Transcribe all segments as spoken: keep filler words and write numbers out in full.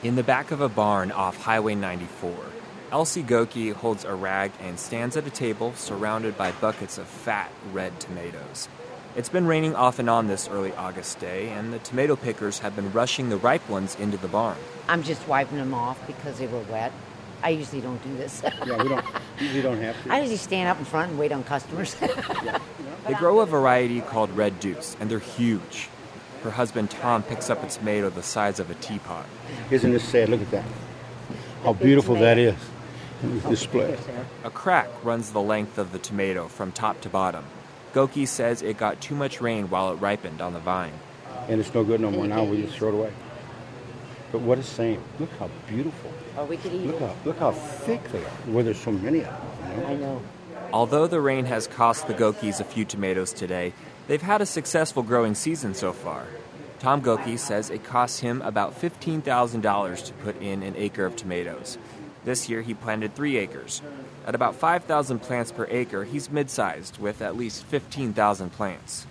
In the back of a barn off Highway ninety-four, Elsie Goki holds a rag and stands at a table surrounded by buckets of fat, red tomatoes. It's been raining off and on this early August day, and the tomato pickers have been rushing the ripe ones into the barn. I'm just wiping them off because they were wet. I usually don't do this. Yeah, we don't usually don't have to. I usually stand up in front and wait on customers. Yeah. They grow a variety called Red Deuce, and they're huge. Her husband Tom picks up a tomato the size of a teapot. Isn't this sad? Look at that. How beautiful that is. In this display. A crack runs the length of the tomato from top to bottom. Goki says it got too much rain while it ripened on the vine. And it's no good no more now. We just throw it away. But what it's saying, look how beautiful. Or we could eat Look it. how, look how thick they are. Where there's so many of them. You know? I know. Although the rain has cost the Gokis a few tomatoes today, they've had a successful growing season so far. Tom Goki says it costs him about fifteen thousand dollars to put in an acre of tomatoes. This year he planted three acres. At about five thousand plants per acre, he's mid-sized with at least fifteen thousand plants.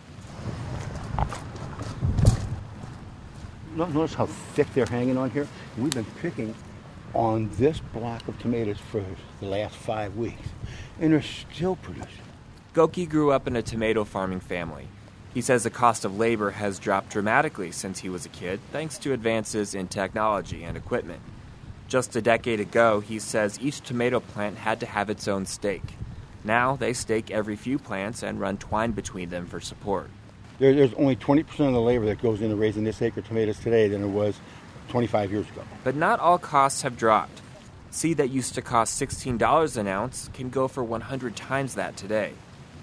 Notice how thick they're hanging on here? We've been picking on this block of tomatoes for the last five weeks, and they're still producing. Goki grew up in a tomato farming family. He says the cost of labor has dropped dramatically since he was a kid, thanks to advances in technology and equipment. Just a decade ago, he says each tomato plant had to have its own stake. Now they stake every few plants and run twine between them for support. There, there's only twenty percent of the labor that goes into raising this acre of tomatoes today than there was twenty-five years ago. But not all costs have dropped. Seed that used to cost sixteen dollars an ounce can go for one hundred times that today.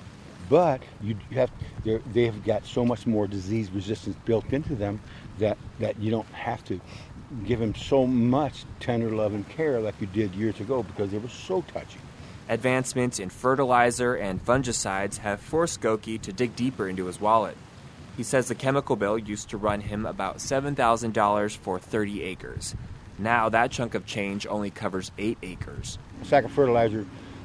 But you have, they have got so much more disease resistance built into them that, that you don't have to give them so much tender love and care like you did years ago because they were so touchy. Advancements in fertilizer and fungicides have forced Goki to dig deeper into his wallet. He says the chemical bill used to run him about seven thousand dollars for thirty acres. Now that chunk of change only covers eight acres. A sack of fertilizer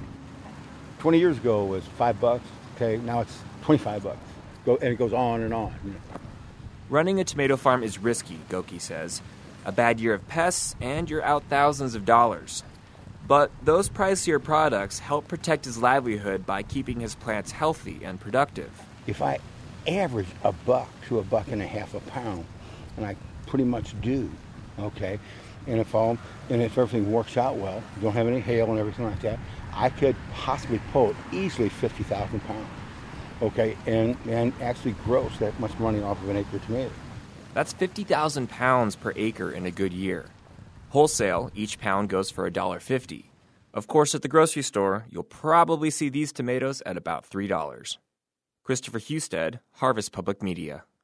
twenty years ago was five bucks. Okay, now it's twenty-five bucks. Go, and it goes on and on. You know. Running a tomato farm is risky, Goki says. A bad year of pests, and you're out thousands of dollars. But those pricier products help protect his livelihood by keeping his plants healthy and productive. If I average a buck to a buck and a half a pound, and I pretty much do, okay, and if all, and if everything works out well, don't have any hail and everything like that, I could possibly pull easily fifty thousand pounds, okay, and, and actually gross that much money off of an acre of tomato. That's fifty thousand pounds per acre in a good year. Wholesale, each pound goes for one dollar fifty. Of course, at the grocery store, you'll probably see these tomatoes at about three dollars. Christopher Husted, Harvest Public Media.